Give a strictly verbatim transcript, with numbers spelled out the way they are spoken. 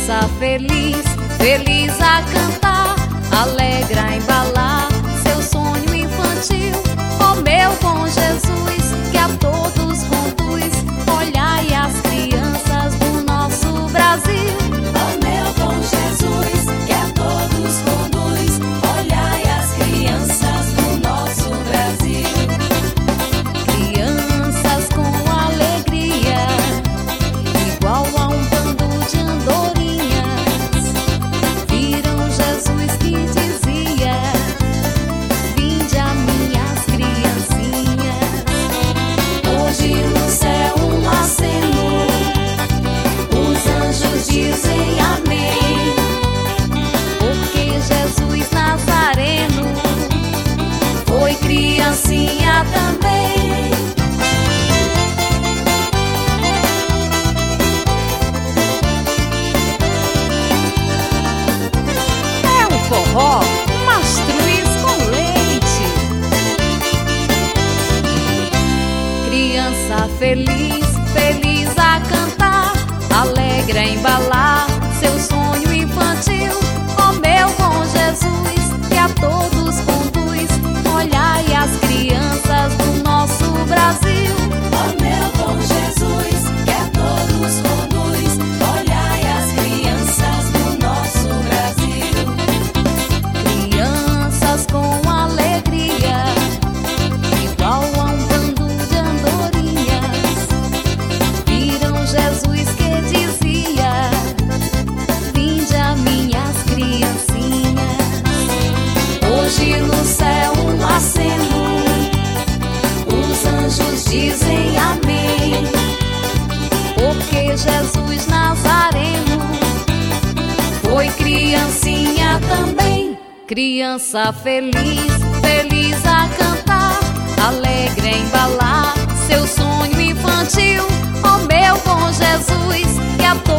Criança feliz, feliz a cantar, alegre a embalar seu sonho infantil. Ó meu bom Jesus, que a todos conduz, olhai as crianças do nosso Brasil. Ó meu bom Jesus, que a todos conduz, olhai as crianças do nosso Brasil. Crianças com alegria, igual a um bando de andorinhas, viram Jesus que dizia: vinde a minhas criancinhas. Hoje no céu um aceno, os anjos dizem amém, Porque Jesus Nazareno foi criancinha também. é um forró mastruz com leite. Criança feliz, feliz a cantar, alegre a embalar seu sonho infantil. Ó meu bom Jesus, que a todos conduz, olhai as crianças do nosso Brasil. Ó meu bom Jesus, que a todos conduz, olhai as crianças do nosso Brasil. Crianças com alegria, igual a um bando de andorinhas, viram Jesus que dizia: vinde a minhas criancinhas. Hoje no céu um aceno, os anjos dizem amém, Porque Jesus Nazareno foi criancinha também. Criança feliz, feliz a cantar, alegre a embalar seu sonho infantil. Ó meu bom Jesus, que a todos